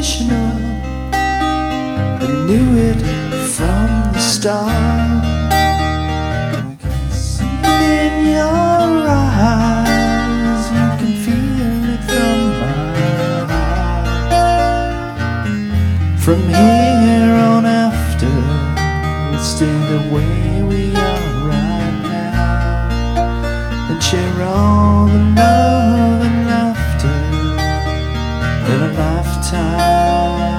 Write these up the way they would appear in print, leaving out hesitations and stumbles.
unconditional. I knew it from the start. I can see it in your eyes. You can feel it from my heart. From here on after, we'll stay the way we are right now, and share all the love and laughter that a lifetime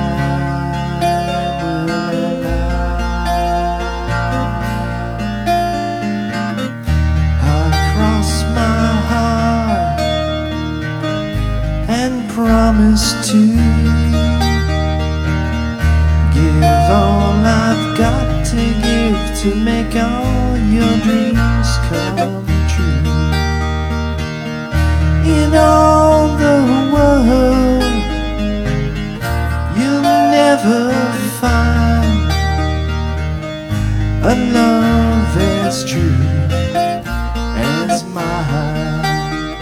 will allow. I cross my heart and promise to give all I've got to give to make all your dreams come true. In all the world, you'll never find a love as true as mine.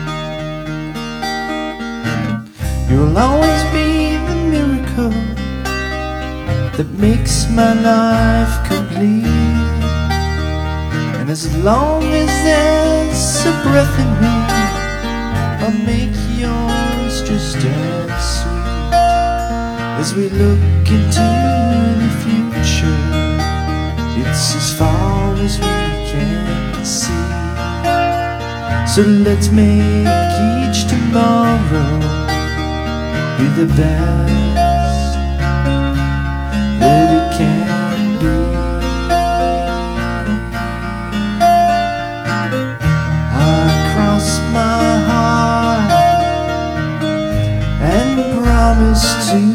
You'll always be the miracle that makes my life complete. And as long as there's a breath in me, I'll make yours just as sweet. As we look into the future, it's as far as we can see. So let's make each tomorrow be the best that it can be. I cross my heart and promise to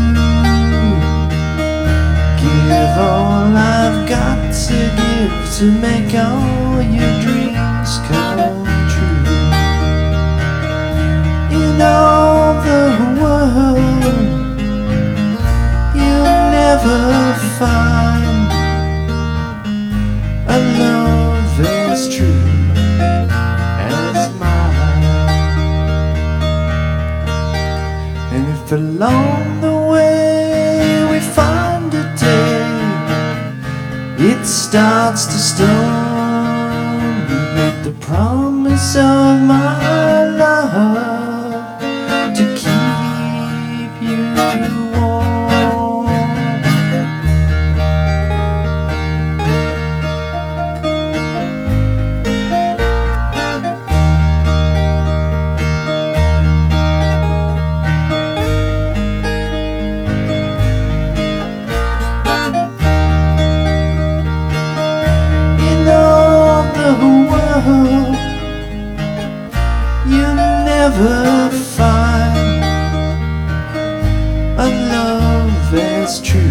give all I've got to give to make all your dreams come true. In all the world, you'll never find a love as true as mine. And if along the way we find a day it starts to storm, you make the promise of my love to keep you warm. In all the world, you'll never find a love as true